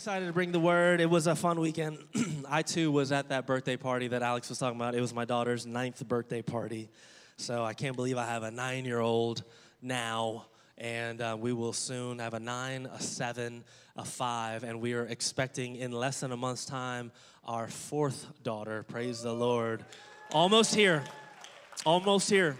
Excited to bring the word. It was a fun weekend. I, too, was at that birthday party that Alex was talking about. It was my daughter's 9th birthday party. So I can't believe I have a 9-year-old now. And we will soon have a 9, a 7, a 5. And we are expecting in less than a month's time our 4th daughter. Praise the Lord. Almost here. Almost here.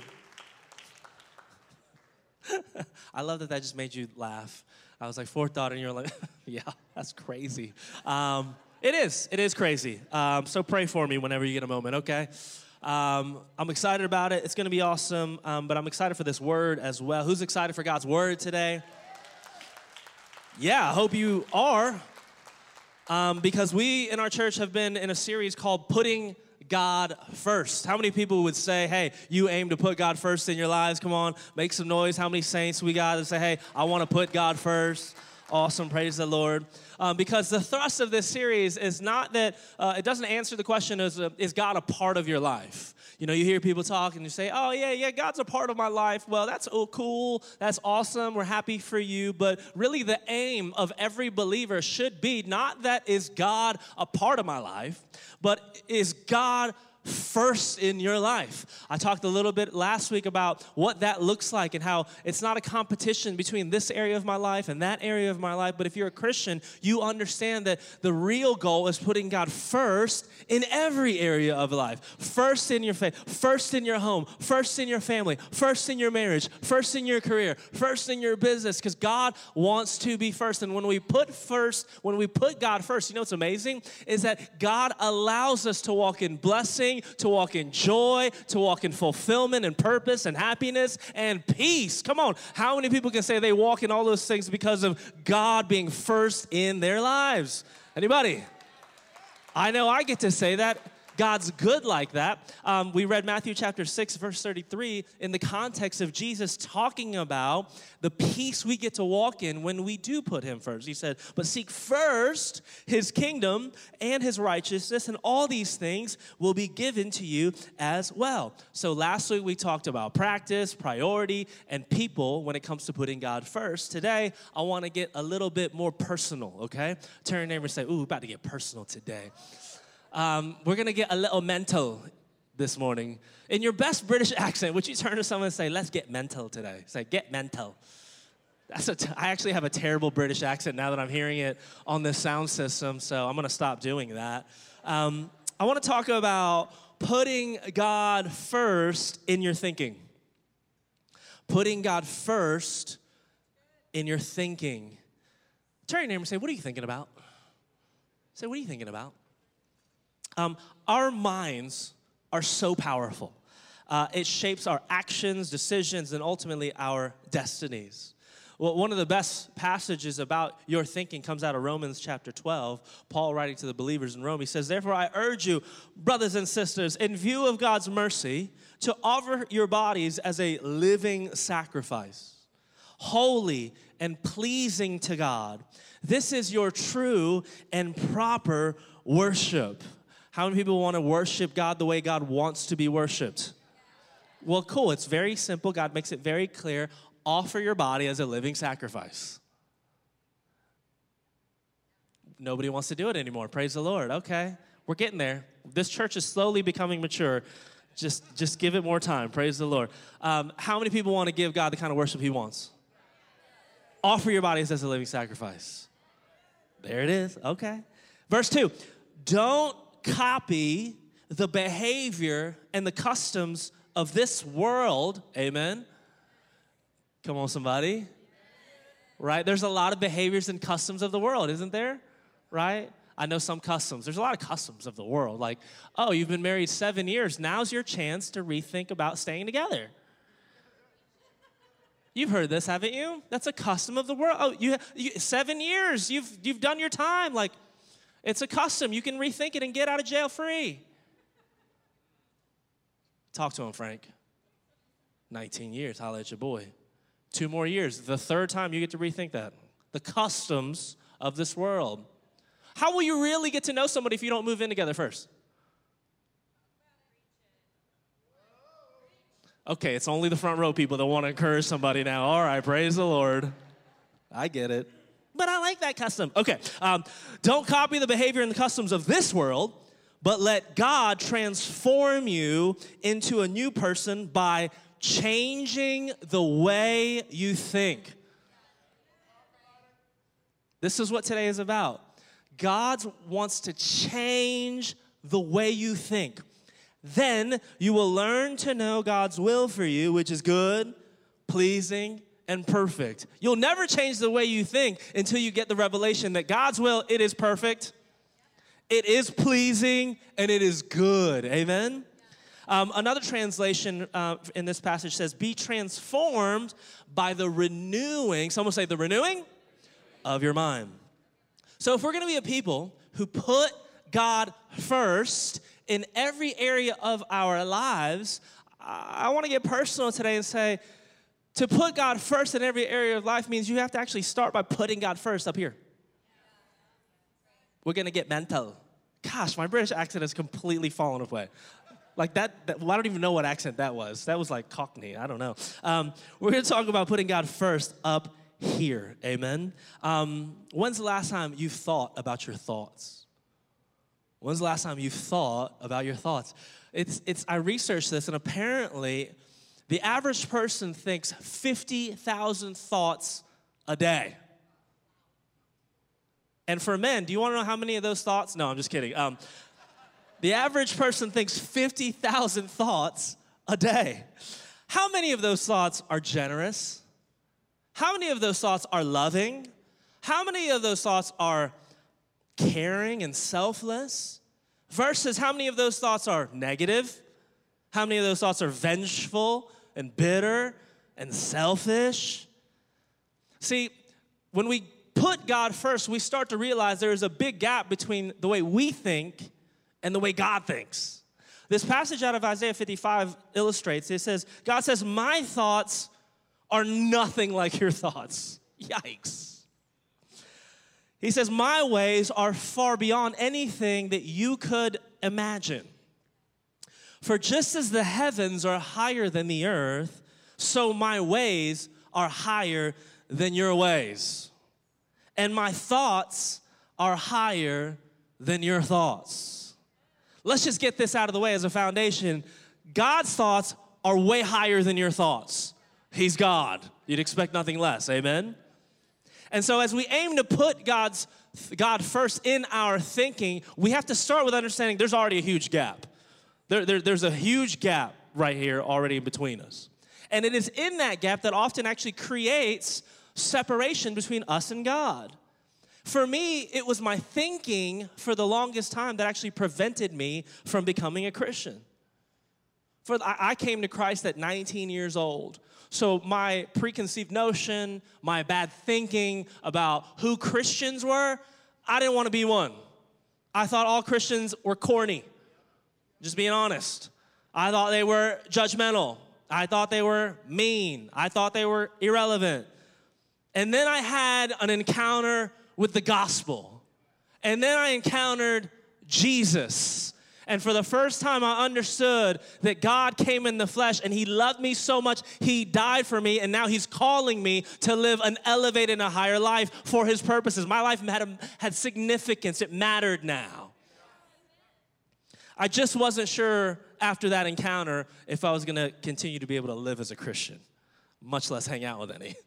I love that just made you laugh. I was like, 4th daughter, and you're like, yeah, that's crazy. It is crazy. So pray for me whenever you get a moment, okay? I'm excited about it. It's going to be awesome, but I'm excited for this word as well. Who's excited for God's word today? Yeah, I hope you are, because we in our church have been in a series called Putting God First. How many people would say, hey, you aim to put God first in your lives? Come on, make some noise. How many saints we got that say, hey, I want to put God first? Awesome, praise the Lord. Because the thrust of this series is not that, it doesn't answer the question, is God a part of your life? You know, you hear people talk and you say, oh, yeah, God's a part of my life. Well, that's cool. That's awesome. We're happy for you. But really the aim of every believer should be not that is God a part of my life, but is God first in your life. I talked a little bit last week about what that looks like and how it's not a competition between this area of my life and that area of my life, but if you're a Christian, you understand that the real goal is putting God first in every area of life. First in your faith, first in your home, first in your family, first in your marriage, first in your career, first in your business, because God wants to be first. And when we put God first, you know what's amazing? Is that God allows us to walk in blessing, to walk in joy, to walk in fulfillment and purpose and happiness and peace. Come on, how many people can say they walk in all those things because of God being first in their lives? Anybody? I know I get to say that. God's good like that. We read Matthew chapter 6, verse 33 in the context of Jesus talking about the peace we get to walk in when we do put him first. He said, but seek first his kingdom and his righteousness, and all these things will be given to you as well. So last week we talked about practice, priority, and people when it comes to putting God first. Today, I want to get a little bit more personal, okay? Turn to your neighbor and say, ooh, we're about to get personal today. We're going to get a little mental this morning. In your best British accent, would you turn to someone and say, let's get mental today? Say, get mental. I actually have a terrible British accent now that I'm hearing it on this sound system, so I'm going to stop doing that. I want to talk about putting God first in your thinking. Putting God first in your thinking. Turn to your neighbor and say, what are you thinking about? Say, what are you thinking about? Our minds are so powerful. It shapes our actions, decisions, and ultimately our destinies. Well, one of the best passages about your thinking comes out of Romans chapter 12. Paul writing to the believers in Rome, he says, therefore I urge you, brothers and sisters, in view of God's mercy, to offer your bodies as a living sacrifice, holy and pleasing to God. This is your true and proper worship. How many people want to worship God the way God wants to be worshiped? Well, cool. It's very simple. God makes it very clear. Offer your body as a living sacrifice. Nobody wants to do it anymore. Praise the Lord. Okay, we're getting there. This church is slowly becoming mature. Just give it more time. Praise the Lord. How many people want to give God the kind of worship he wants? Offer your bodies as a living sacrifice. There it is. Okay. Verse 2. Don't copy the behavior and the customs of this world. Amen. Come on, somebody. Right? There's a lot of behaviors and customs of the world, isn't there? Right? I know some customs. There's a lot of customs of the world. Like, oh, you've been married 7 years. Now's your chance to rethink about staying together. You've heard this, haven't you? That's a custom of the world. Oh, you 7 years. You've done your time. Like, it's a custom. You can rethink it and get out of jail free. Talk to him, Frank. 19 years. Holla at your boy. 2 more years. The 3rd time you get to rethink that. The customs of this world. How will you really get to know somebody if you don't move in together first? Okay, it's only the front row people that want to encourage somebody now. All right, praise the Lord. I get it. but I like that custom. Okay, don't copy the behavior and the customs of this world, but let God transform you into a new person by changing the way you think. This is what today is about. God wants to change the way you think. Then you will learn to know God's will for you, which is good, pleasing, and perfect. You'll never change the way you think until you get the revelation that God's will, it is perfect, it is pleasing, and it is good. Amen? Another translation in this passage says, be transformed by the renewing, someone say the renewing of your mind. So if we're going to be a people who put God first in every area of our lives, I want to get personal today and say, to put God first in every area of life means you have to actually start by putting God first up here. We're going to get mental. Gosh, my British accent has completely fallen away. Like that, well, I don't even know what accent that was. That was like Cockney. I don't know. We're going to talk about putting God first up here. Amen. When's the last time you thought about your thoughts? When's the last time you thought about your thoughts? I researched this, and apparently the average person thinks 50,000 thoughts a day. And for men, do you want to know how many of those thoughts? No, I'm just kidding. The average person thinks 50,000 thoughts a day. How many of those thoughts are generous? How many of those thoughts are loving? How many of those thoughts are caring and selfless? Versus how many of those thoughts are negative? How many of those thoughts are vengeful and bitter and selfish? See, when we put God first, we start to realize there is a big gap between the way we think and the way God thinks. This passage out of Isaiah 55 illustrates, it says, God says, my thoughts are nothing like your thoughts. Yikes. He says, my ways are far beyond anything that you could imagine. For just as the heavens are higher than the earth, so my ways are higher than your ways. And my thoughts are higher than your thoughts. Let's just get this out of the way as a foundation. God's thoughts are way higher than your thoughts. He's God. You'd expect nothing less. Amen? And so as we aim to put God first in our thinking, we have to start with understanding there's already a huge gap. There's a huge gap right here already between us. And it is in that gap that often actually creates separation between us and God. For me, it was my thinking for the longest time that actually prevented me from becoming a Christian. I came to Christ at 19 years old. So my preconceived notion, my bad thinking about who Christians were, I didn't want to be one. I thought all Christians were corny, just being honest. I thought they were judgmental. I thought they were mean. I thought they were irrelevant. And then I had an encounter with the gospel. And then I encountered Jesus. And for the first time, I understood that God came in the flesh and he loved me so much, he died for me, and now he's calling me to live an elevated and a higher life for his purposes. My life had significance. It mattered now. I just wasn't sure after that encounter if I was going to continue to be able to live as a Christian, much less hang out with any.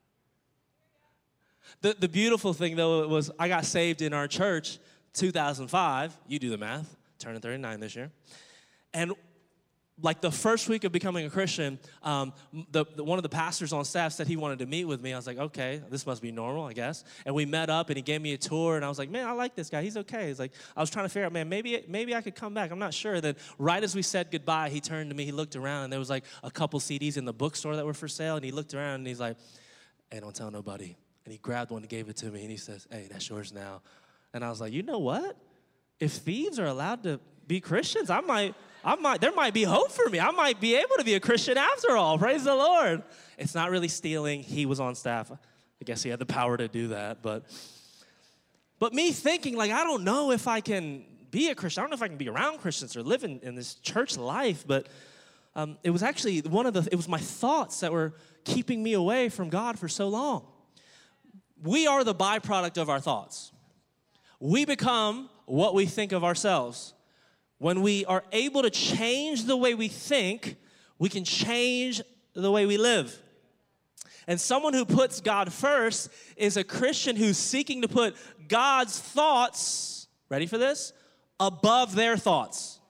The beautiful thing, though, was I got saved in our church 2005. You do the math. Turning 39 this year. And like the first week of becoming a Christian, one of the pastors on staff said he wanted to meet with me. I was like, okay, this must be normal, I guess. And we met up, and he gave me a tour, and I was like, man, I like this guy. He's okay. He's like, I was trying to figure out, man, maybe I could come back. I'm not sure. Then right as we said goodbye, he turned to me. He looked around, and there was like a couple CDs in the bookstore that were for sale, and he looked around, and he's like, hey, don't tell nobody. And he grabbed one and gave it to me, and he says, hey, that's yours now. And I was like, you know what? If thieves are allowed to be Christians, there might be hope for me. I might be able to be a Christian after all. Praise the Lord. It's not really stealing. He was on staff. I guess he had the power to do that. But me thinking, like, I don't know if I can be a Christian. I don't know if I can be around Christians or live in this church life. But it was actually it was my thoughts that were keeping me away from God for so long. We are the byproduct of our thoughts. We become what we think of ourselves. When we are able to change the way we think, we can change the way we live. And someone who puts God first is a Christian who's seeking to put God's thoughts, ready for this, above their thoughts.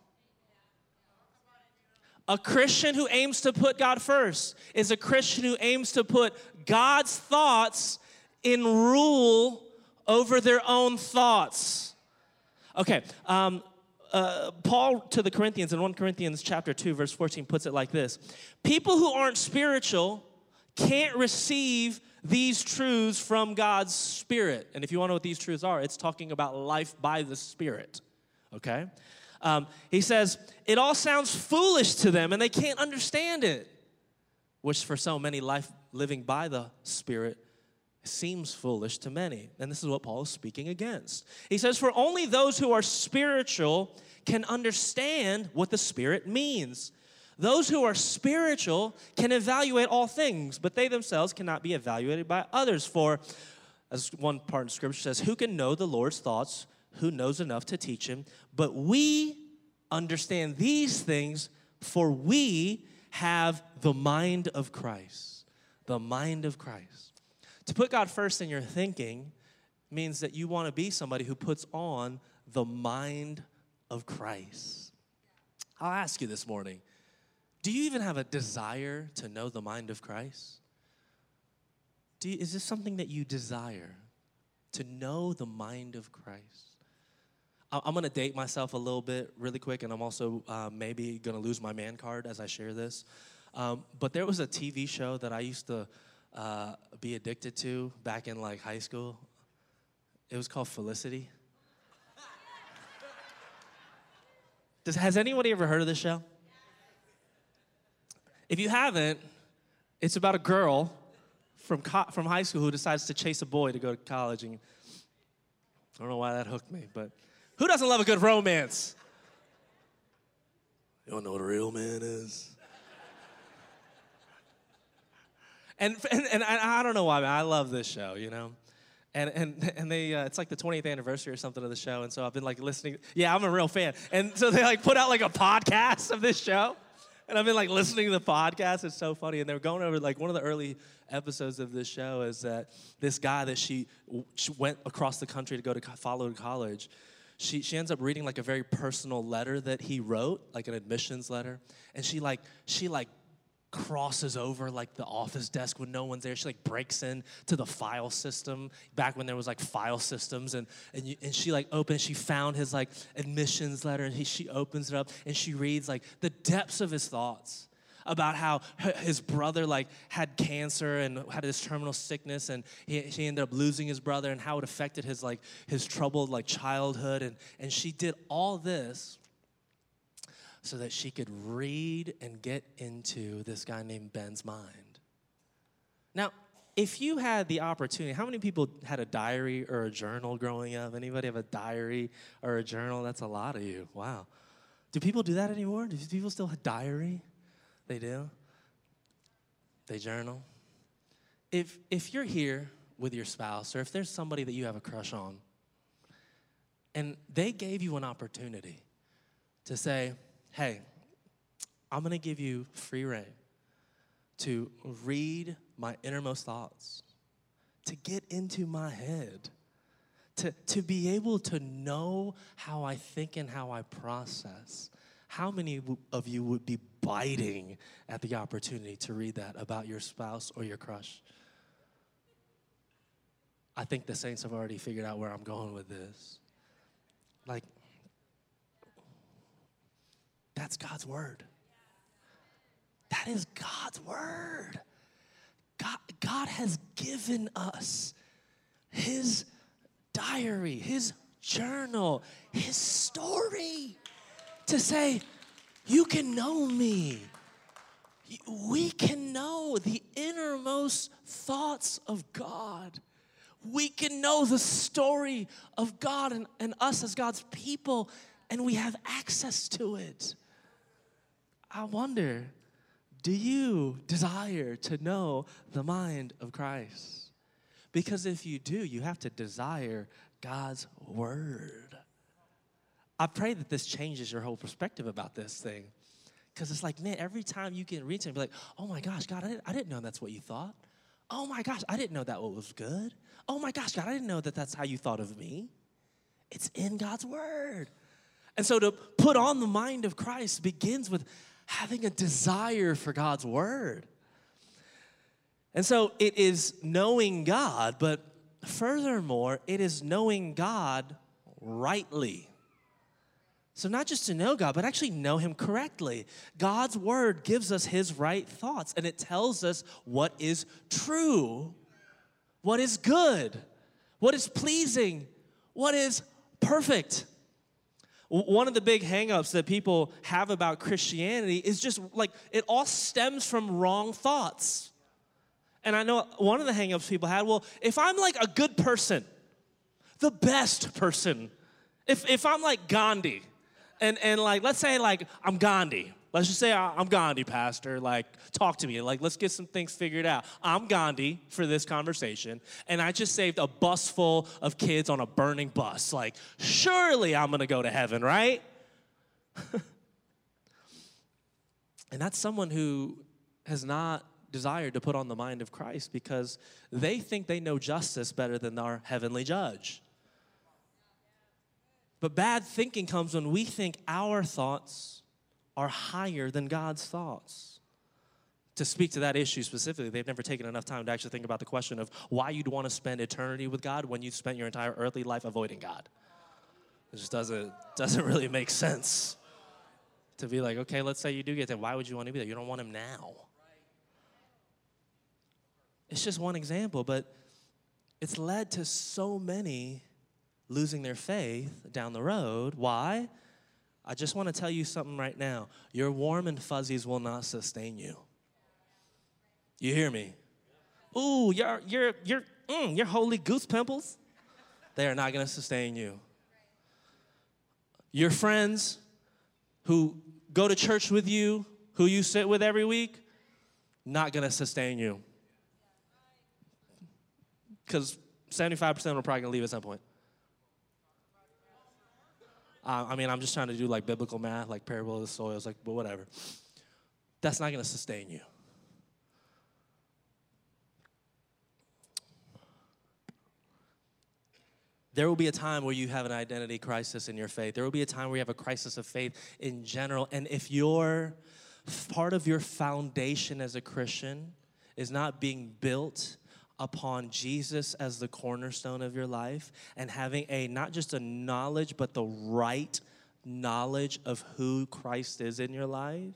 A Christian who aims to put God first is a Christian who aims to put God's thoughts in rule over their own thoughts. Okay, Paul to the Corinthians in 1 Corinthians chapter 2, verse 14 puts it like this. People who aren't spiritual can't receive these truths from God's Spirit. And if you want to know what these truths are, it's talking about life by the Spirit, okay? He says, it all sounds foolish to them and they can't understand it, which for so many, life living by the Spirit seems foolish to many. And this is what Paul is speaking against. He says, for only those who are spiritual can understand what the Spirit means. Those who are spiritual can evaluate all things, but they themselves cannot be evaluated by others. For, as one part of Scripture says, who can know the Lord's thoughts? Who knows enough to teach him? But we understand these things, for we have the mind of Christ. The mind of Christ. To put God first in your thinking means that you want to be somebody who puts on the mind of Christ. I'll ask you this morning, do you even have a desire to know the mind of Christ? Is this something that you desire, to know the mind of Christ? I'm going to date myself a little bit really quick, and I'm also maybe going to lose my man card as I share this. But there was a TV show that I used to be addicted to back in like high school. It was called Felicity. Has anybody ever heard of this show? If you haven't, it's about a girl from high school who decides to chase a boy to go to college. And I don't know why that hooked me, but who doesn't love a good romance? You don't know what a real man is? And I don't know why, man. I love this show, you know. And they it's like the 20th anniversary or something of the show, and so I've been like listening. Yeah, I'm a real fan. And so they like put out like a podcast of this show. And I've been like listening to the podcast. It's so funny. And they were going over like one of the early episodes of this show is that this guy that she went across the country to go to follow to college. She ends up reading like a very personal letter that he wrote, like an admissions letter. And she crosses over like the office desk when no one's there. She like breaks in to the file system back when there was like file systems, and she like opens. She found his like admissions letter, and she opens it up and she reads like the depths of his thoughts about how his brother like had cancer and had this terminal sickness, and she ended up losing his brother, and how it affected his troubled like childhood, and she did all this so that she could read and get into this guy named Ben's mind. Now, if you had the opportunity, how many people had a diary or a journal growing up? Anybody have a diary or a journal? That's a lot of you. Wow. Do people do that anymore? Do people still have a diary? They do? They journal? If you're here with your spouse, or if there's somebody that you have a crush on, and they gave you an opportunity to say, hey, I'm going to give you free rein to read my innermost thoughts, to get into my head, to be able to know how I think and how I process. How many of you would be biting at the opportunity to read that about your spouse or your crush? I think the saints have already figured out where I'm going with this. Like, that's God's word. That is God's word. God has given us his diary, his journal, his story to say, you can know me. We can know the innermost thoughts of God. We can know the story of God and us as God's people, and we have access to it. I wonder, do you desire to know the mind of Christ? Because if you do, you have to desire God's word. I pray that this changes your whole perspective about this thing. Because it's like, man, every time you can read something, be like, oh my gosh, God, I didn't know that's what you thought. Oh my gosh, I didn't know that was good. Oh my gosh, God, I didn't know that that's how you thought of me. It's in God's word. And so to put on the mind of Christ begins with having a desire for God's word. And so it is knowing God, but furthermore, it is knowing God rightly. So not just to know God, but actually know him correctly. God's word gives us his right thoughts, and it tells us what is true, what is good, what is pleasing, what is perfect. One of the big hang-ups that people have about Christianity is just like it all stems from wrong thoughts. And I know one of the hang-ups people had, well, if I'm like a good person, the best person, if I'm like Gandhi, and like, let's say like I'm Gandhi. Let's just say I'm Gandhi, pastor. Like, talk to me. Like, let's get some things figured out. I'm Gandhi for this conversation, and I just saved a bus full of kids on a burning bus. Like, surely I'm going to go to heaven, right? And that's someone who has not desired to put on the mind of Christ because they think they know justice better than our heavenly judge. But bad thinking comes when we think our thoughts are higher than God's thoughts. To speak to that issue specifically, they've never taken enough time to actually think about the question of why you'd want to spend eternity with God when you've spent your entire earthly life avoiding God. It just doesn't really make sense to be like, okay, let's say you do get there. Why would you want to be there? You don't want him now. It's just one example, but it's led to so many losing their faith down the road. Why? I just want to tell you something right now. Your warm and fuzzies will not sustain you. You hear me? Ooh, your holy goose pimples, they are not going to sustain you. Your friends who go to church with you, who you sit with every week, not going to sustain you. Because 75% of them are probably going to leave at some point. I'm just trying to do like biblical math, like parable of the soils, like, but whatever. That's not going to sustain you. There will be a time where you have an identity crisis in your faith. There will be a time where you have a crisis of faith in general. And if part of your foundation as a Christian is not being built upon Jesus as the cornerstone of your life and having not just a knowledge, but the right knowledge of who Christ is in your life.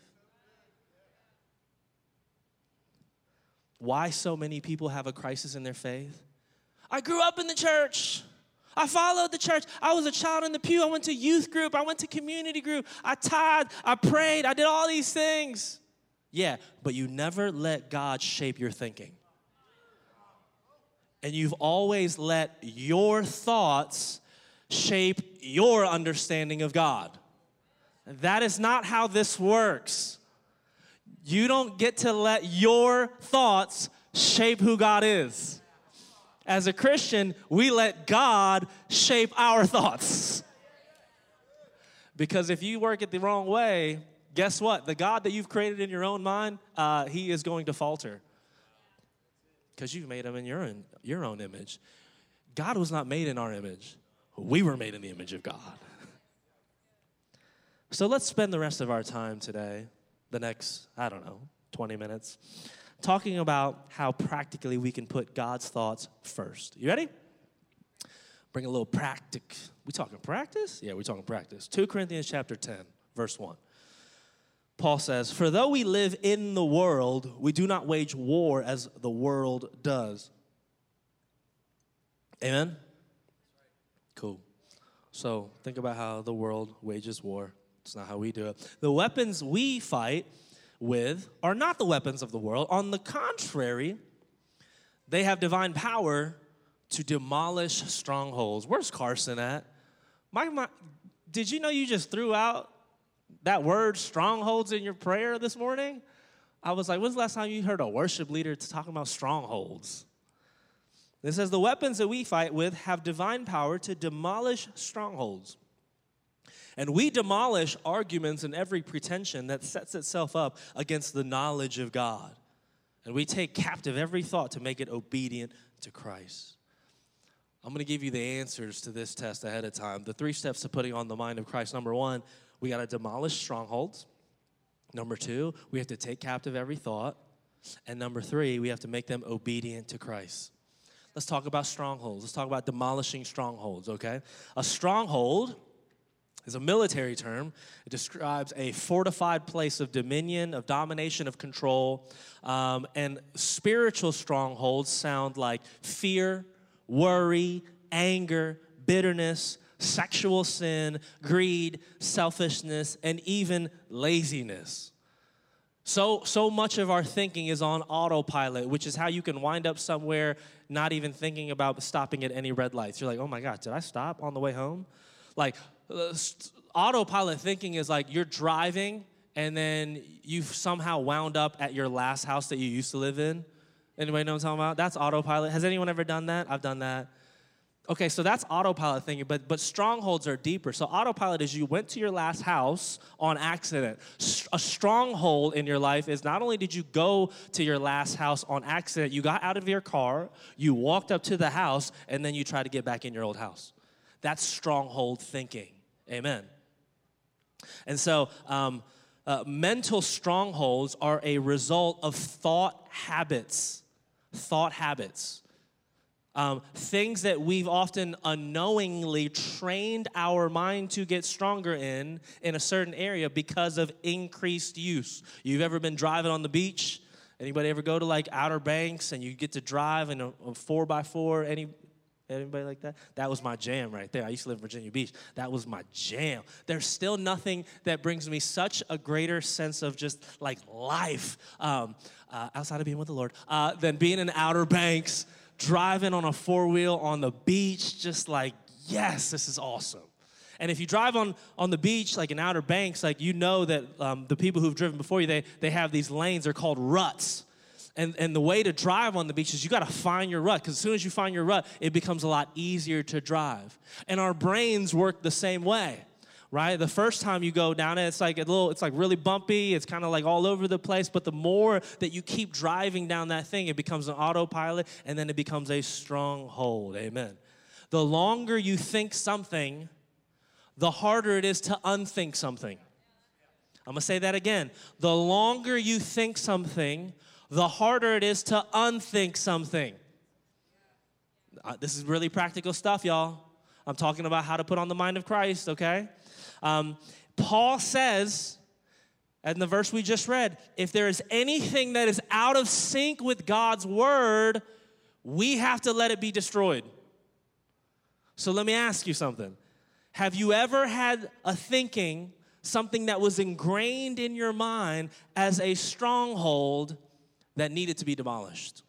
Why so many people have a crisis in their faith? I grew up in the church. I followed the church. I was a child in the pew. I went to youth group. I went to community group. I tithed. I prayed. I did all these things. Yeah, but you never let God shape your thinking. And you've always let your thoughts shape your understanding of God. That is not how this works. You don't get to let your thoughts shape who God is. As a Christian, we let God shape our thoughts. Because if you work it the wrong way, guess what? The God that you've created in your own mind, he is going to falter. Because you've made him in your own image. God was not made in our image. We were made in the image of God. So let's spend the rest of our time today, the next, 20 minutes, talking about how practically we can put God's thoughts first. You ready? Bring a little We talking practice? Yeah, we're talking practice. 2 Corinthians chapter 10, verse 1. Paul says, "For though we live in the world, we do not wage war as the world does." Amen? Cool. So think about how the world wages war. It's not how we do it. The weapons we fight with are not the weapons of the world. On the contrary, they have divine power to demolish strongholds. Where's Carson at? Did you know you just threw out that word strongholds in your prayer this morning? I was like, when's the last time you heard a worship leader talking about strongholds? It says the weapons that we fight with have divine power to demolish strongholds. And we demolish arguments and every pretension that sets itself up against the knowledge of God. And we take captive every thought to make it obedient to Christ. I'm going to give you the answers to this test ahead of time. The 3 steps to putting on the mind of Christ. Number 1, we got to demolish strongholds. Number 2, we have to take captive every thought. And number 3, we have to make them obedient to Christ. Let's talk about strongholds. Let's talk about demolishing strongholds, okay? A stronghold is a military term. It describes a fortified place of dominion, of domination, of control. And spiritual strongholds sound like fear, worry, anger, bitterness, sexual sin, greed, selfishness, and even laziness. So much of our thinking is on autopilot, which is how you can wind up somewhere not even thinking about stopping at any red lights. You're like, oh my God, did I stop on the way home? Like, autopilot thinking is like you're driving and then you've somehow wound up at your last house that you used to live in. Anybody know what I'm talking about? That's autopilot. Has anyone ever done that? I've done that. Okay, so that's autopilot thinking, but strongholds are deeper. So autopilot is you went to your last house on accident. A stronghold in your life is not only did you go to your last house on accident, you got out of your car, you walked up to the house, and then you tried to get back in your old house. That's stronghold thinking. Amen. And so mental strongholds are a result of thought habits. Thought habits. Things that we've often unknowingly trained our mind to get stronger in a certain area because of increased use. You've ever been driving on the beach? Anybody ever go to like Outer Banks and you get to drive in a 4x4? Anybody like that? That was my jam right there. I used to live in Virginia Beach. That was my jam. There's still nothing that brings me such a greater sense of just like life outside of being with the Lord than being in Outer Banks, driving on a 4-wheel on the beach, just like, yes, this is awesome. And if you drive on the beach, like in Outer Banks, like you know that the people who've driven before you, they have these lanes, they're called ruts. And the way to drive on the beach is you got to find your rut, because as soon as you find your rut, it becomes a lot easier to drive. And our brains work the same way, right? The first time you go down it, it's like really bumpy. It's kind of like all over the place. But the more that you keep driving down that thing, it becomes an autopilot, and then it becomes a stronghold. Amen. The longer you think something, the harder it is to unthink something. I'm going to say that again. The longer you think something, the harder it is to unthink something. This is really practical stuff, y'all. I'm talking about how to put on the mind of Christ, okay? Paul says, in the verse we just read, if there is anything that is out of sync with God's word, we have to let it be destroyed. So let me ask you something. Have you ever had a thinking, something that was ingrained in your mind as a stronghold that needed to be demolished?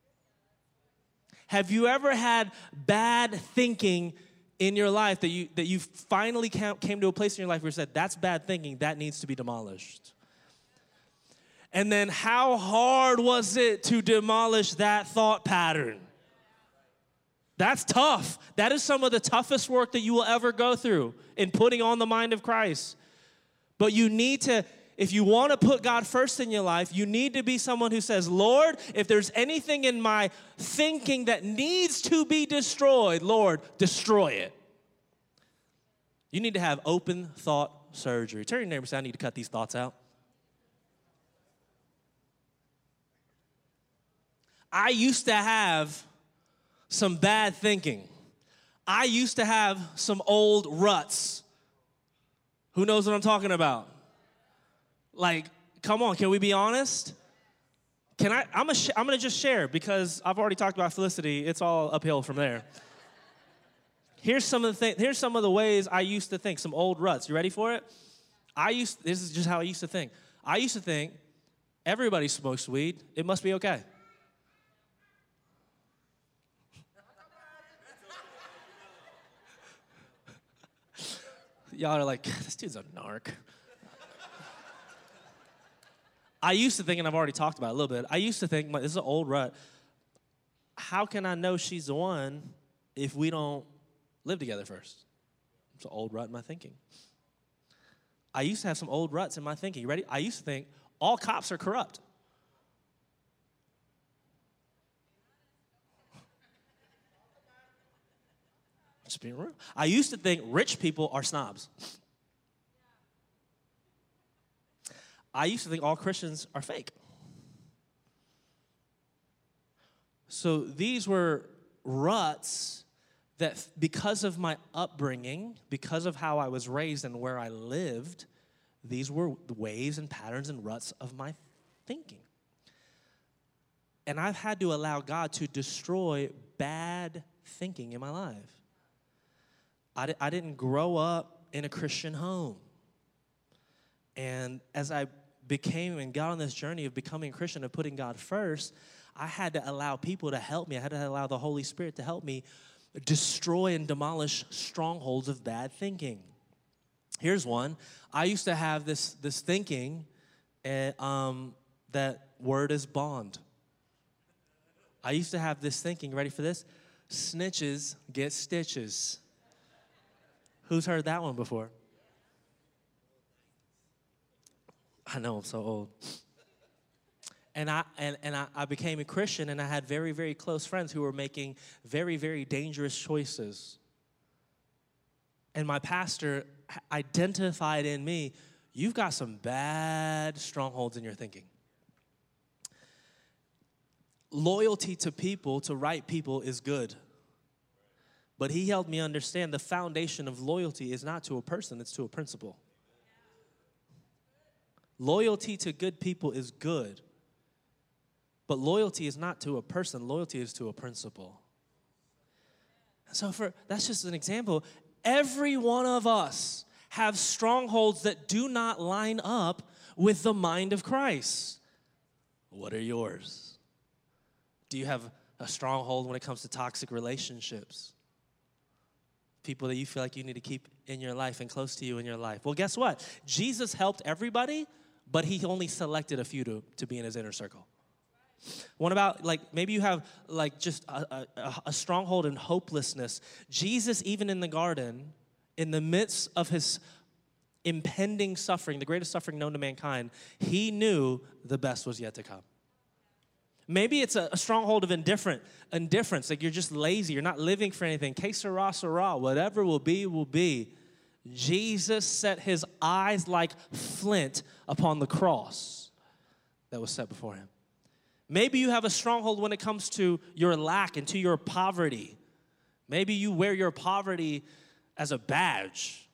Have you ever had bad thinking in your life that you finally came to a place in your life where you said, that's bad thinking, that needs to be demolished? And then how hard was it to demolish that thought pattern? That's tough. That is some of the toughest work that you will ever go through in putting on the mind of Christ. But you need to, if you want to put God first in your life, you need to be someone who says, Lord, if there's anything in my thinking that needs to be destroyed, Lord, destroy it. You need to have open thought surgery. Tell your neighbor and say, I need to cut these thoughts out. I used to have some bad thinking. I used to have some old ruts. Who knows what I'm talking about? Like, come on, can we be honest? I'm gonna just share, because I've already talked about Felicity. It's all uphill from there. Here's some of the ways I used to think, some old ruts. You ready for it? This is just how I used to think. I used to think, everybody smokes weed. It must be okay. Y'all are like, this dude's a narc. I used to think, and I've already talked about it a little bit, I used to think, this is an old rut, how can I know she's the one if we don't live together first? It's an old rut in my thinking. I used to have some old ruts in my thinking. You ready? I used to think all cops are corrupt. Just being real. I used to think rich people are snobs. I used to think all Christians are fake. So these were ruts that because of my upbringing, because of how I was raised and where I lived, these were the waves and patterns and ruts of my thinking. And I've had to allow God to destroy bad thinking in my life. I didn't grow up in a Christian home. And as I became and got on this journey of becoming a Christian, of putting God first, I had to allow people to help me. I had to allow the Holy Spirit to help me destroy and demolish strongholds of bad thinking. Here's one. I used to have this thinking that word is bond. I used to have this thinking, ready for this? Snitches get stitches. Who's heard that one before? I know, I'm so old. And I became a Christian, and I had very, very close friends who were making very, very dangerous choices. And my pastor identified in me, you've got some bad strongholds in your thinking. Loyalty to people, to right people, is good. But he helped me understand the foundation of loyalty is not to a person, it's to a principle. Loyalty to good people is good. But loyalty is not to a person, loyalty is to a principle. So that's just an example. Every one of us have strongholds that do not line up with the mind of Christ. What are yours? Do you have a stronghold when it comes to toxic relationships? People that you feel like you need to keep in your life and close to you in your life. Well, guess what? Jesus helped everybody, but he only selected a few to be in his inner circle. What about, maybe you have, just a stronghold in hopelessness. Jesus, even in the garden, in the midst of his impending suffering, the greatest suffering known to mankind, he knew the best was yet to come. Maybe it's a stronghold of indifference, like you're just lazy, you're not living for anything. Que sera, sera, whatever will be, will be. Jesus set his eyes like flint upon the cross that was set before him. Maybe you have a stronghold when it comes to your lack and to your poverty. Maybe you wear your poverty as a badge.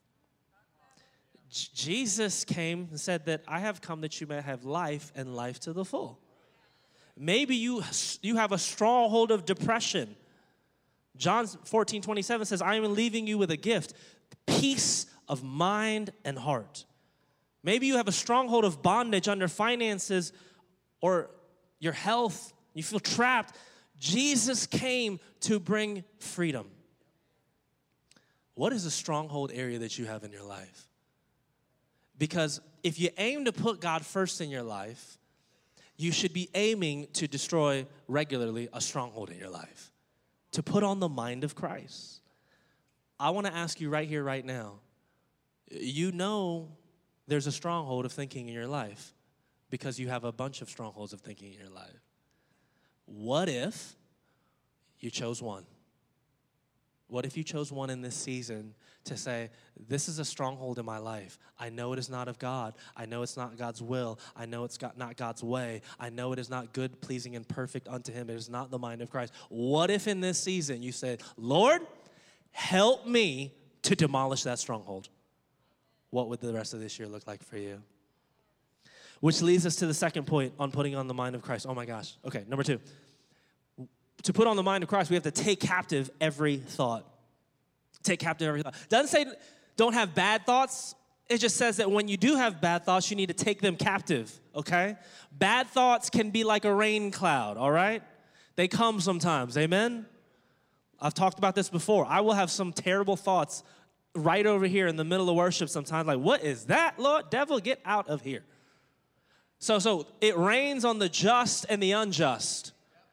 Jesus came and said that I have come that you may have life and life to the full. Maybe you have a stronghold of depression. John 14:27 says, I am leaving you with a gift, peace of mind and heart. Maybe you have a stronghold of bondage under finances or your health. You feel trapped. Jesus came to bring freedom. What is a stronghold area that you have in your life? Because if you aim to put God first in your life, you should be aiming to destroy regularly a stronghold in your life, to put on the mind of Christ. I want to ask you right here, right now, you know there's a stronghold of thinking in your life because you have a bunch of strongholds of thinking in your life. What if you chose one? What if you chose one in this season to say, this is a stronghold in my life. I know it is not of God. I know it's not God's will. I know it's not God's way. I know it is not good, pleasing, and perfect unto him. It is not the mind of Christ. What if in this season you said, Lord, help me to demolish that stronghold? What would the rest of this year look like for you? Which leads us to the second point on putting on the mind of Christ. Oh my gosh. Okay, number 2. To put on the mind of Christ, we have to take captive every thought. Take captive every thought. Doesn't say don't have bad thoughts. It just says that when you do have bad thoughts, you need to take them captive, okay? Bad thoughts can be like a rain cloud, all right? They come sometimes, amen? I've talked about this before. I will have some terrible thoughts right over here in the middle of worship sometimes, like, what is that, Lord? Devil, get out of here. So it rains on the just and the unjust.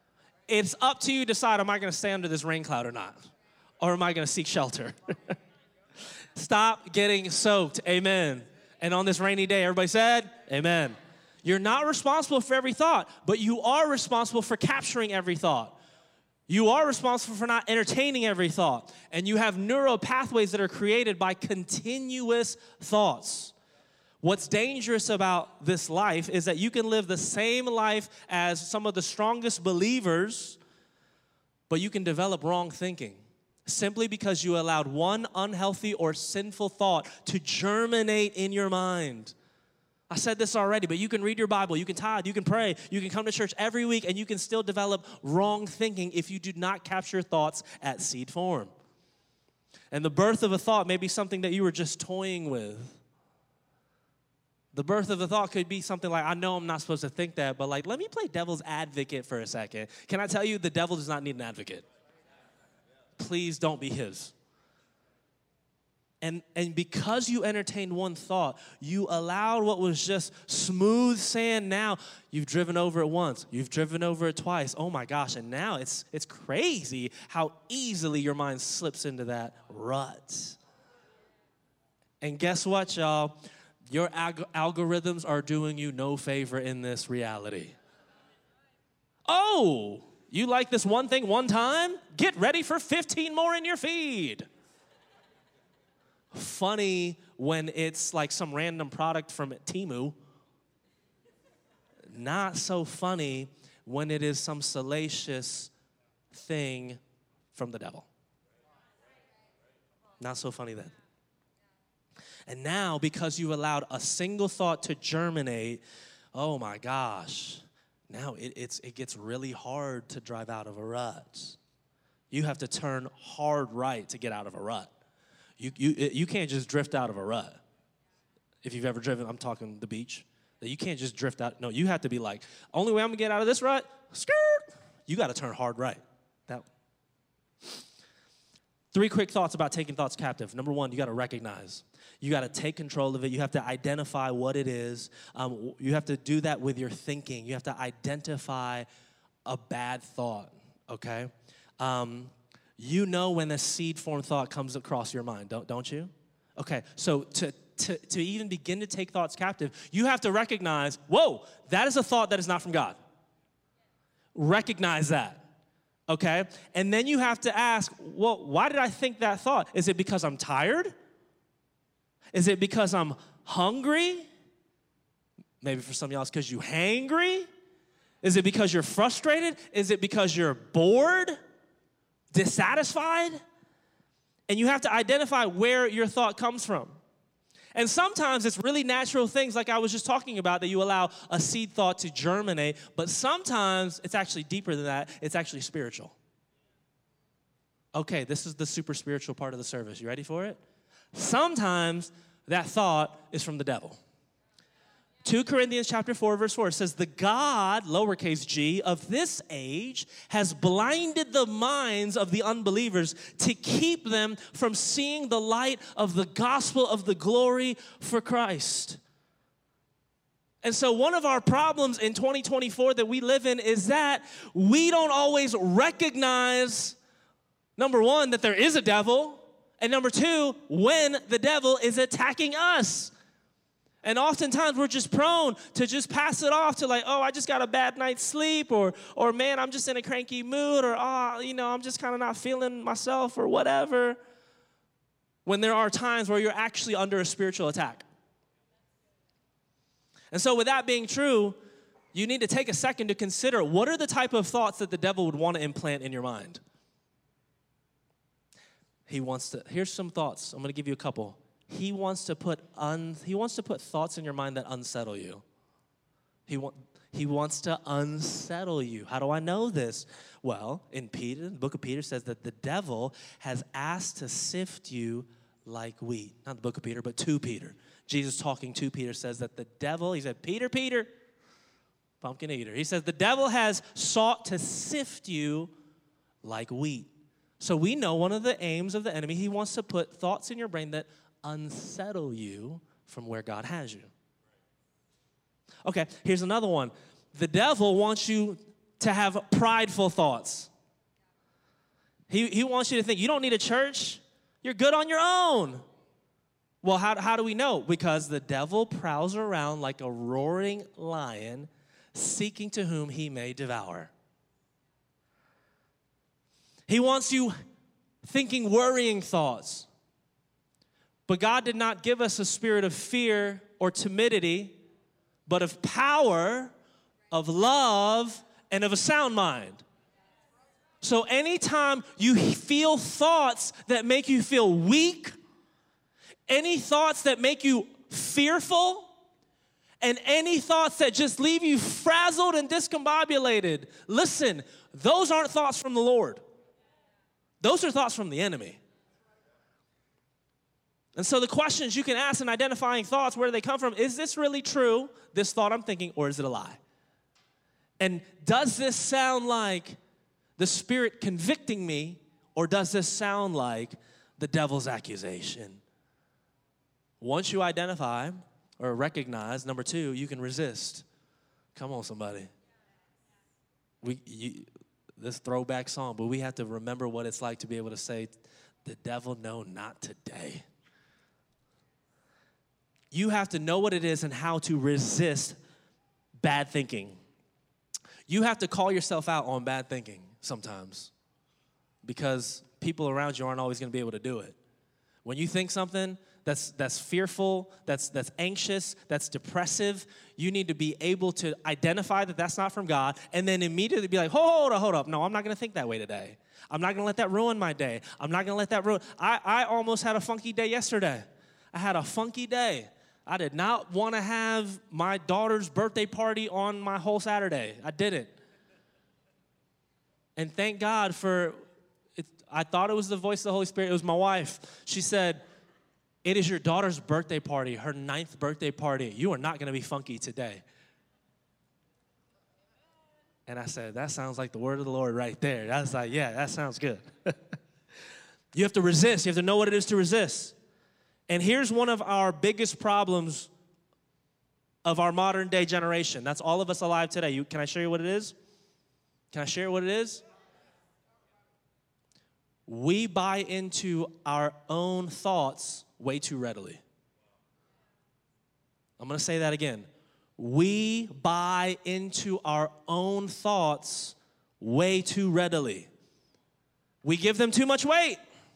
It's up to you to decide, am I going to stay under this rain cloud or not? Or am I going to seek shelter? Stop getting soaked. Amen. And on this rainy day, everybody said, amen. You're not responsible for every thought, but you are responsible for capturing every thought. You are responsible for not entertaining every thought. And you have neural pathways that are created by continuous thoughts. What's dangerous about this life is that you can live the same life as some of the strongest believers, but you can develop wrong thinking simply because you allowed one unhealthy or sinful thought to germinate in your mind. I said this already, but you can read your Bible, you can tithe, you can pray, you can come to church every week, and you can still develop wrong thinking if you do not capture thoughts at seed form. And the birth of a thought may be something that you were just toying with. The birth of a thought could be something like, I know I'm not supposed to think that, but like, let me play devil's advocate for a second. Can I tell you, the devil does not need an advocate. Please don't be his. And because you entertained one thought, you allowed what was just smooth sand. Now you've driven over it once, you've driven over it twice. Oh my gosh, and now it's crazy how easily your mind slips into that rut. And guess what, y'all? Your algorithms are doing you no favor in this reality. Oh, you like this one thing one time? Get ready for 15 more in your feed. Funny when it's like some random product from Temu. Not so funny when it is some salacious thing from the devil. Not so funny then. And now, because you allowed a single thought to germinate, oh my gosh, now it gets really hard to drive out of a rut. You have to turn hard right to get out of a rut. You can't just drift out of a rut. If you've ever driven, I'm talking the beach. You can't just drift out. No, you have to be like, only way I'm going to get out of this rut, skirt. You got to turn hard right. That. 3 quick thoughts about taking thoughts captive. Number 1, you got to recognize. You got to take control of it. You have to identify what it is. You have to do that with your thinking. You have to identify a bad thought, okay? You know when a seed-formed thought comes across your mind, don't you? Okay, so to even begin to take thoughts captive, you have to recognize, whoa, that is a thought that is not from God. Recognize that, okay? And then you have to ask, well, why did I think that thought? Is it because I'm tired? Is it because I'm hungry? Maybe for some of y'all it's because you're hangry. Is it because you're frustrated? Is it because you're bored? Dissatisfied? And you have to identify where your thought comes from. And sometimes it's really natural things like I was just talking about that you allow a seed thought to germinate, but sometimes it's actually deeper than that. It's actually spiritual. Okay, this is the super spiritual part of the service. You ready for it? Sometimes that thought is from the devil. 2 Corinthians chapter 4, verse 4 says, the God, lowercase g, of this age has blinded the minds of the unbelievers to keep them from seeing the light of the gospel of the glory for Christ. And so one of our problems in 2024 that we live in is that we don't always recognize, number 1, that there is a devil, and number 2, when the devil is attacking us. And oftentimes we're just prone to just pass it off to like, oh, I just got a bad night's sleep, or man, I'm just in a cranky mood, or I'm just kind of not feeling myself, or whatever. When there are times where you're actually under a spiritual attack. And so with that being true, you need to take a second to consider what are the type of thoughts that the devil would want to implant in your mind. Here's some thoughts. I'm going to give you a couple. He wants to put thoughts in your mind that unsettle you. He wants to unsettle you. How do I know this? Well, in the book of Peter says that the devil has asked to sift you like wheat. Not the book of Peter, but to Peter. Jesus talking to Peter says that the devil, he said, Peter, pumpkin eater. He says the devil has sought to sift you like wheat. So we know one of the aims of the enemy, he wants to put thoughts in your brain that unsettle you from where God has you. Okay, here's another one. The devil wants you to have prideful thoughts. He wants you to think, you don't need a church. You're good on your own. Well, how do we know? Because the devil prowls around like a roaring lion, seeking to whom he may devour. He wants you thinking worrying thoughts. But God did not give us a spirit of fear or timidity, but of power, of love, and of a sound mind. So anytime you feel thoughts that make you feel weak, any thoughts that make you fearful, and any thoughts that just leave you frazzled and discombobulated, listen, those aren't thoughts from the Lord. Those are thoughts from the enemy. And so the questions you can ask in identifying thoughts, where do they come from? Is this really true, this thought I'm thinking, or is it a lie? And does this sound like the Spirit convicting me, or does this sound like the devil's accusation? Once you identify or recognize, number two, you can resist. Come on, somebody. This throwback song, but we have to remember what it's like to be able to say, the devil, no, not today. You have to know what it is and how to resist bad thinking. You have to call yourself out on bad thinking sometimes, because people around you aren't always going to be able to do it. When you think something that's fearful, that's anxious, that's depressive, you need to be able to identify that that's not from God, and then immediately be like, hold up. No, I'm not going to think that way today. I'm not going to let that ruin my day. I'm not going to let that ruin. I almost had a funky day yesterday. I had a funky day. I did not want to have my daughter's birthday party on my whole Saturday. I didn't. And thank God for it. I thought it was the voice of the Holy Spirit. It was my wife. She said, it is your daughter's birthday party, her 9th birthday party. You are not going to be funky today. And I said, that sounds like the word of the Lord right there. I was like, yeah, that sounds good. You have to resist. You have to know what it is to resist. And here's one of our biggest problems of our modern day generation. That's all of us alive today. Can I share you what it is? Can I share what it is? We buy into our own thoughts way too readily. I'm going to say that again. We buy into our own thoughts way too readily. We give them too much weight.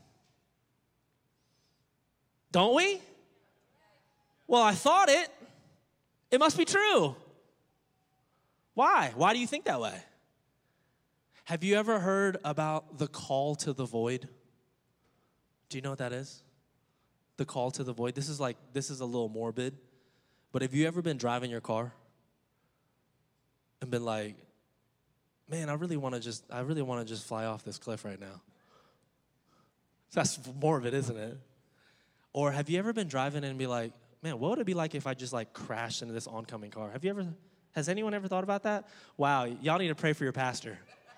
Don't we? Well, I thought it. It must be true. Why? Why do you think that way? Have you ever heard about the call to the void? Do you know what that is? The call to the void. This is a little morbid, but have you ever been driving your car and been like, man, I really want to just fly off this cliff right now? That's morbid, isn't it? Or have you ever been driving and be like, man, what would it be like if I just crashed into this oncoming car? Has anyone ever thought about that? Wow, y'all need to pray for your pastor.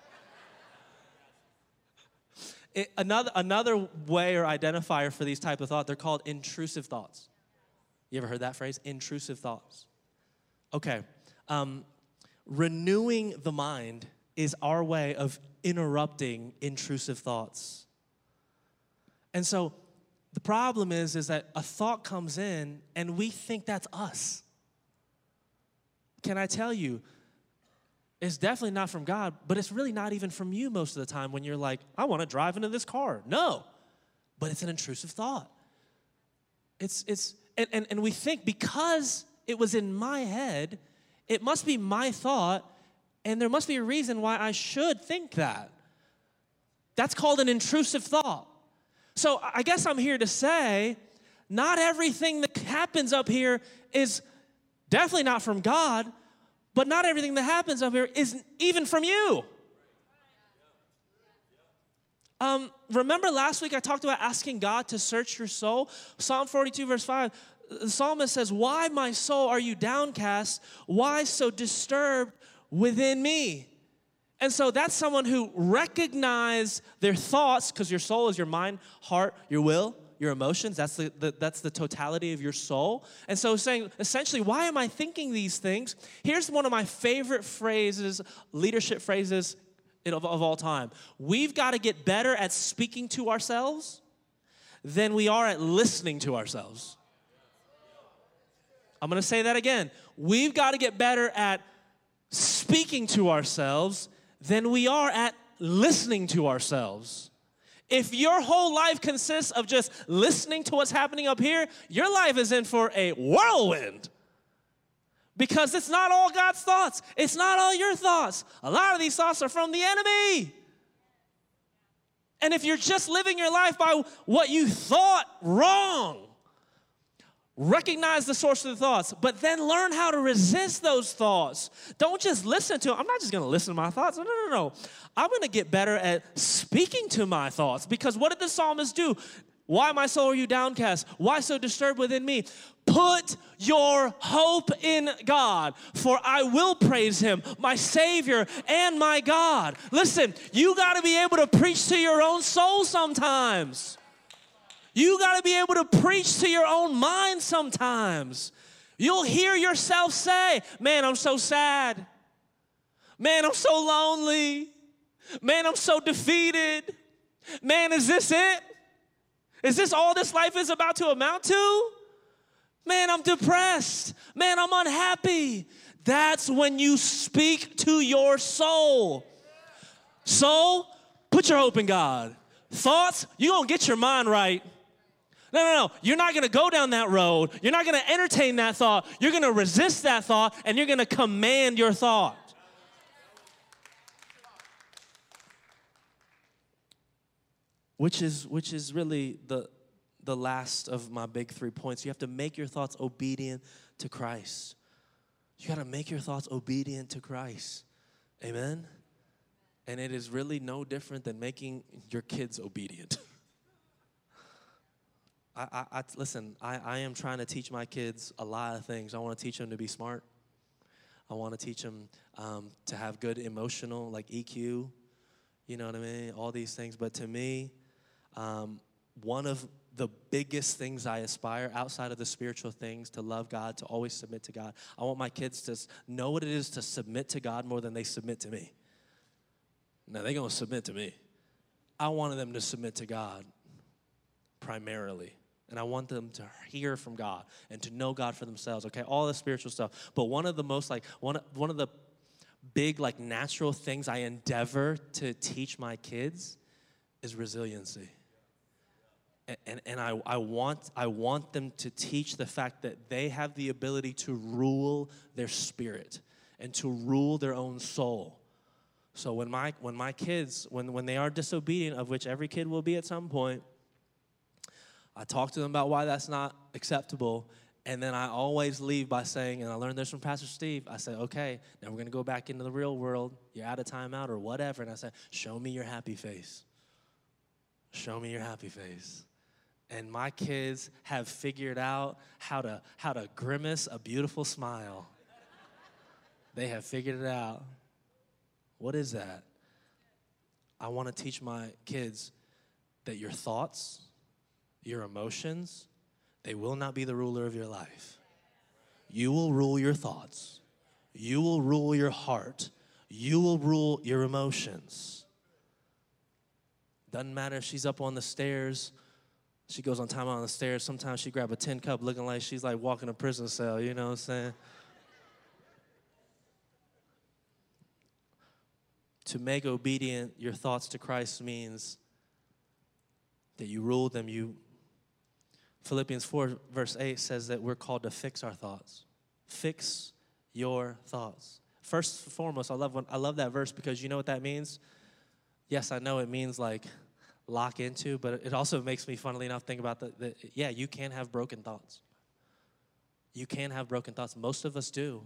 Another way or identifier for these type of thoughts, they're called intrusive thoughts. You ever heard that phrase? Intrusive thoughts. Okay. Renewing the mind is our way of interrupting intrusive thoughts. And so the problem is that a thought comes in and we think that's us. Can I tell you, it's definitely not from God, but it's really not even from you most of the time when you're like, I want to drive into this car. No, but it's an intrusive thought. And we think because it was in my head, it must be my thought, and there must be a reason why I should think that. That's called an intrusive thought. So I guess I'm here to say, not everything that happens up here is definitely not from God, but not everything that happens up here is even from you. Remember last week I talked about asking God to search your soul? Psalm 42 verse 5, the psalmist says, why, my soul, are you downcast? Why so disturbed within me? And so that's someone who recognizes their thoughts, because your soul is your mind, heart, your will, your emotions. That's the totality of your soul. And so saying, essentially, why am I thinking these things? Here's one of my favorite phrases, leadership phrases of all time. We've got to get better at speaking to ourselves than we are at listening to ourselves. I'm going to say that again. We've got to get better at speaking to ourselves than we are at listening to ourselves. If your whole life consists of just listening to what's happening up here, your life is in for a whirlwind. Because it's not all God's thoughts. It's not all your thoughts. A lot of these thoughts are from the enemy. And if you're just living your life by what you thought wrong, recognize the source of the thoughts, but then learn how to resist those thoughts. Don't just listen to them. I'm not just going to listen to my thoughts. No. I'm going to get better at speaking to my thoughts. Because what did the psalmist do? Why, my soul, are you downcast? Why so disturbed within me? Put your hope in God, for I will praise him, my Savior and my God. Listen, you got to be able to preach to your own soul sometimes. You got to be able to preach to your own mind sometimes. You'll hear yourself say, man, I'm so sad. Man, I'm so lonely. Man, I'm so defeated. Man, is this it? Is this all this life is about to amount to? Man, I'm depressed. Man, I'm unhappy. That's when you speak to your soul. Soul, put your hope in God. Thoughts, you're going to get your mind right. No. You're not going to go down that road. You're not going to entertain that thought. You're going to resist that thought, and you're going to command your thought. Which is really the last of my big 3 points. You have to make your thoughts obedient to Christ. You got to make your thoughts obedient to Christ. Amen? And it is really no different than making your kids obedient. Listen, I am trying to teach my kids a lot of things. I want to teach them to be smart. I want to teach them to have good emotional, like EQ. You know what I mean? All these things. But to me, one of the biggest things I aspire outside of the spiritual things, to love God, to always submit to God. I want my kids to know what it is to submit to God more than they submit to me. Now, they're going to submit to me. I wanted them to submit to God primarily. And I want them to hear from God and to know God for themselves, okay? All the spiritual stuff. But one of the most, one of the big, natural things I endeavor to teach my kids is resiliency. And I want them to teach the fact that they have the ability to rule their spirit and to rule their own soul. So when my kids, when they are disobedient, of which every kid will be at some point, I talk to them about why that's not acceptable, and then I always leave by saying, and I learned this from Pastor Steve, I say, okay, now we're going to go back into the real world. You're out of timeout or whatever, and I say, show me your happy face. Show me your happy face. And my kids have figured out how to grimace a beautiful smile. They have figured it out. What is that? I want to teach my kids that your thoughts, your emotions, they will not be the ruler of your life. You will rule your thoughts. You will rule your heart. You will rule your emotions. Doesn't matter if she's up on the stairs. She goes on time on the stairs. Sometimes she grab a tin cup looking like she's like walking a prison cell. You know what I'm saying? To make obedient your thoughts to Christ means that you rule them. Philippians 4 verse 8 says that we're called to fix our thoughts. Fix your thoughts. First and foremost, I love that verse because you know what that means? Yes, I know it means lock into, but it also makes me, funnily enough, think about you can have broken thoughts. You can have broken thoughts. Most of us do.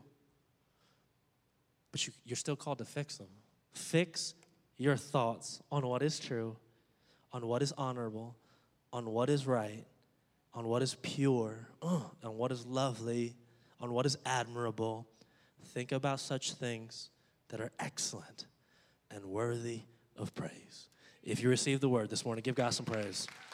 But you're still called to fix them. Fix your thoughts on what is true, on what is honorable, on what is right, on what is pure, on what is lovely, on what is admirable. Think about such things that are excellent and worthy of praise. If you received the word this morning, give God some praise.